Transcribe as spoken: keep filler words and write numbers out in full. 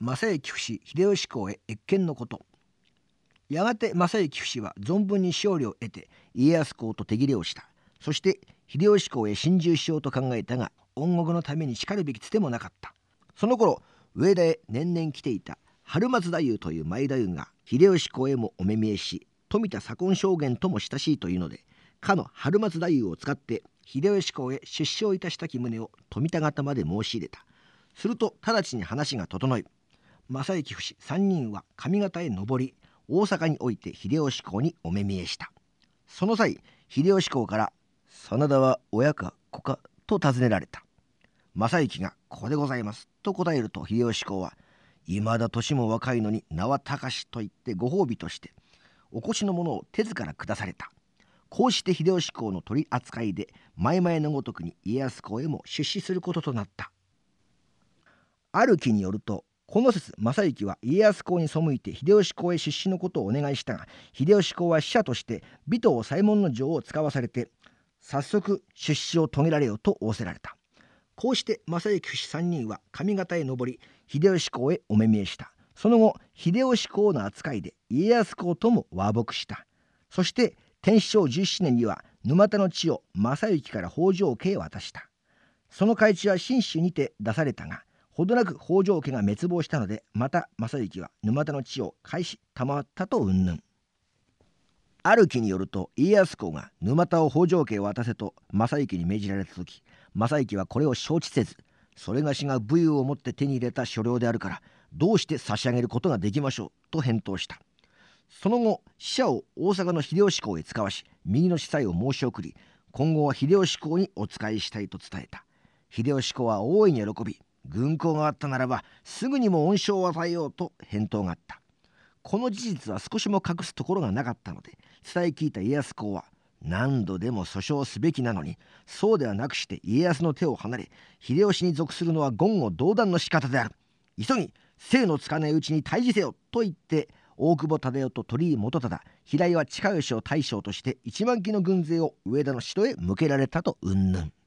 正行不死秀吉公へ謁見のこと。やがて正行不死は存分に勝利を得て家康公と手切れをした。そして秀吉公へ進駐しようと考えたが、恩国のためにしかるべきつてもなかった。その頃上田へ年々来ていた春松太夫という前太夫が秀吉公へもお目見えし、富田左近将軍とも親しいというので、かの春松太夫を使って秀吉公へ出生いたしたき旨を富田方まで申し入れた。すると直ちに話が整い、正行不死三人は上方へ上り、大阪において秀吉公にお目見えした。その際秀吉公から「真田は親か子か?」と尋ねられた。正行が「子でございます」と答えると、秀吉公は「今だ年も若いのに名は隆し」と言ってご褒美としてお越しのものを手ずから下された。こうして秀吉公の取り扱いで前々のごとくに家康公へも出資することとなった。ある記によると、この説正行は家康公に背いて秀吉公へ出資のことをお願いしたが、秀吉公は使者として尾藤左衛門尉を使わされて早速出資を遂げられよと仰せられた。こうして正行不死三人は上方へ上り、秀吉公へお目見えした。その後秀吉公の扱いで家康公とも和睦した。そして天正じゅうななねんには沼田の地を正行から北条家へ渡した。その改地は信州にて出されたが、ほどなく北条家が滅亡したので、また正行は沼田の地を返し賜ったと云々。ある記によると、家康公が沼田を北条家へ渡せと正行に命じられた時、正行はこれを承知せず、それがしが武勇をもって手に入れた所領であるからどうして差し上げることができましょうと返答した。その後使者を大阪の秀吉公へ使わし、右の司祭を申し送り、今後は秀吉公にお仕えしたいと伝えた。秀吉公は大いに喜び、軍功があったならばすぐにも恩賞を与えようと返答があった。この事実は少しも隠すところがなかったので、伝え聞いた家康公は何度でも訴訟すべきなのに、そうではなくして家康の手を離れ秀吉に属するのは言語道断の仕方である。急ぎ生のつかないうちに退治せよと言って、大久保忠夫と鳥居元忠、平岩親吉を大将として一万騎の軍勢を上田の城へ向けられたと云々。